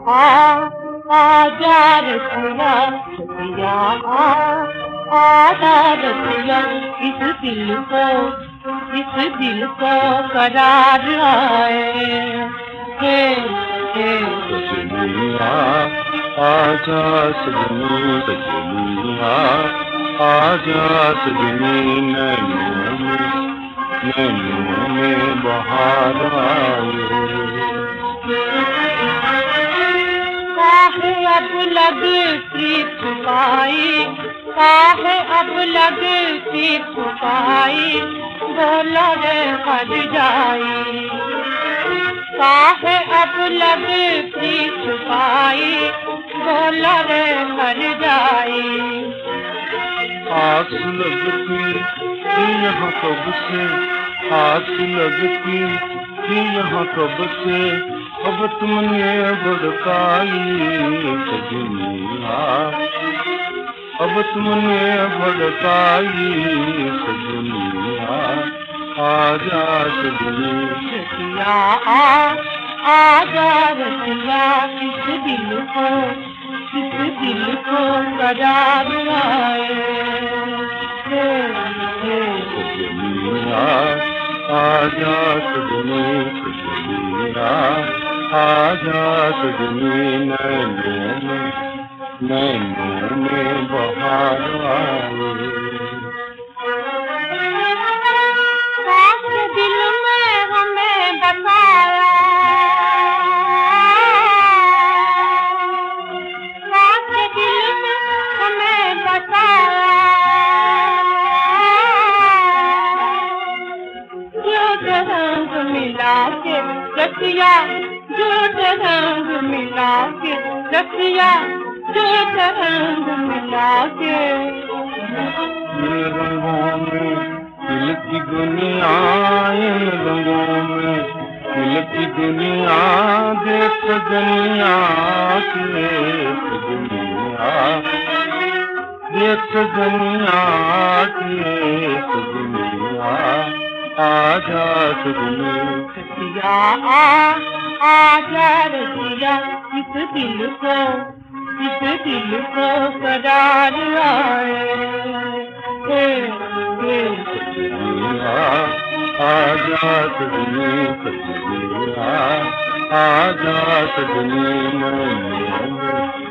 आ आजा रसिया सखिया आजा रसिया इस दिल को करार आए हे सजनिया आजा सजनी सजनिया आजा सजनी नैनों में बहार आए। काहे अब लगती छुपाई काहे अब लगती छुपाई बोलो रे हट जाई काहे अब लगती छुपाई बोलो रे हट जाई। आस लगती यहाँ कब से आस लगती यहाँ कब से अब तुमने भड़काई सजनिया अब तुमने भड़काई सजनिया आजा सजनी रसिया आजा रसिया किस दिल को करार आए सजनिया आजा सजनी सजनिया आजा सजनी नैनों में बहार आए। दिल में हमें बताया दिल में हमें बताया जो रंग मिला के रसिया जो रंग मिला के रसिया जो रंग मिला के रंगों में दिल की दुनिया इन रंगों में दिल की दुनिया देख दुनिया के दुनिया देख दुनिया के दुनिया आजा सजनी रसिया आजा रसिया इस दिल को करार आए आजा सजनी सजनिया आजा सजनी नैनों में